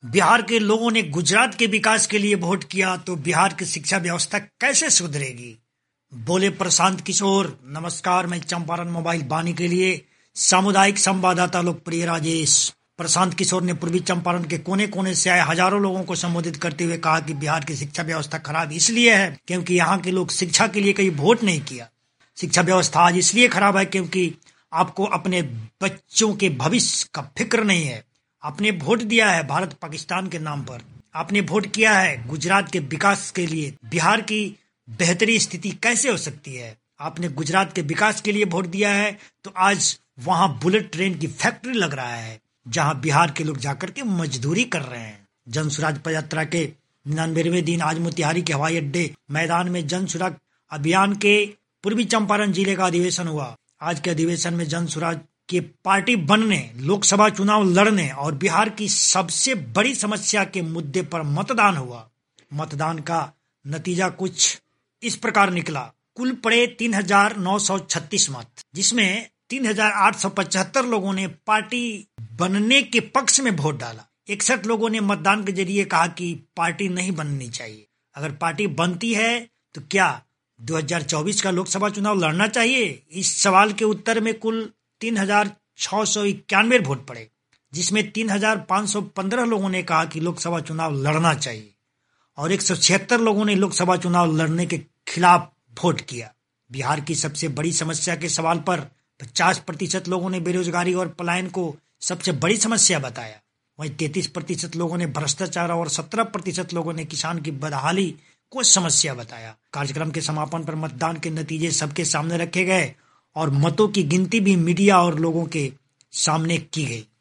बिहार के लोगों ने गुजरात के विकास के लिए वोट किया तो बिहार की शिक्षा व्यवस्था कैसे सुधरेगी, बोले प्रशांत किशोर। नमस्कार, मैं चंपारण मोबाइल बानी के लिए सामुदायिक संवाददाता लोकप्रिय राजेश। प्रशांत किशोर ने पूर्वी चंपारण के कोने कोने से आए हजारों लोगों को संबोधित करते हुए कहा कि बिहार की शिक्षा व्यवस्था खराब इसलिए है क्योंकि यहाँ के लोग शिक्षा के लिए कहीं वोट नहीं किया। शिक्षा व्यवस्था आज इसलिए खराब है क्योंकि आपको अपने बच्चों के भविष्य का फिक्र नहीं है। आपने वोट दिया है भारत पाकिस्तान के नाम पर, आपने वोट किया है गुजरात के विकास के लिए। बिहार की बेहतरी स्थिति कैसे हो सकती है? आपने गुजरात के विकास के लिए वोट दिया है तो आज वहां बुलेट ट्रेन की फैक्ट्री लग रहा है जहां बिहार के लोग जाकर के मजदूरी कर रहे हैं। जन सुराज पदयात्रा के 99वें दिन आज मोतिहारी के हवाई अड्डे मैदान में जन सुराज अभियान के पूर्वी चंपारण जिले का अधिवेशन हुआ। आज के अधिवेशन में जन सुराज के पार्टी बनने, लोकसभा चुनाव लड़ने और बिहार की सबसे बड़ी समस्या के मुद्दे पर मतदान हुआ। मतदान का नतीजा कुछ इस प्रकार निकला। कुल पड़े 3,936 मत, जिसमें 3,875 लोगों ने पार्टी बनने के पक्ष में वोट डाला। 61 लोगों ने मतदान के जरिए कहा कि पार्टी नहीं बननी चाहिए। अगर पार्टी बनती है तो क्या 2024 का लोकसभा चुनाव लड़ना चाहिए? इस सवाल के उत्तर में कुल 3,691 वोट पड़े, जिसमें 3,515 लोगों ने कहा कि लोकसभा चुनाव लड़ना चाहिए और 176 लोगों ने लोकसभा चुनाव लड़ने के खिलाफ वोट किया। बिहार की सबसे बड़ी समस्या के सवाल पर 50% लोगों ने बेरोजगारी और पलायन को सबसे बड़ी समस्या बताया। वहीं 33% लोगों ने भ्रष्टाचार और 17% लोगों ने किसान की बदहाली को समस्या बताया। कार्यक्रम के समापन पर मतदान के नतीजे सबके सामने रखे गए और मतों की गिनती भी मीडिया और लोगों के सामने की गई।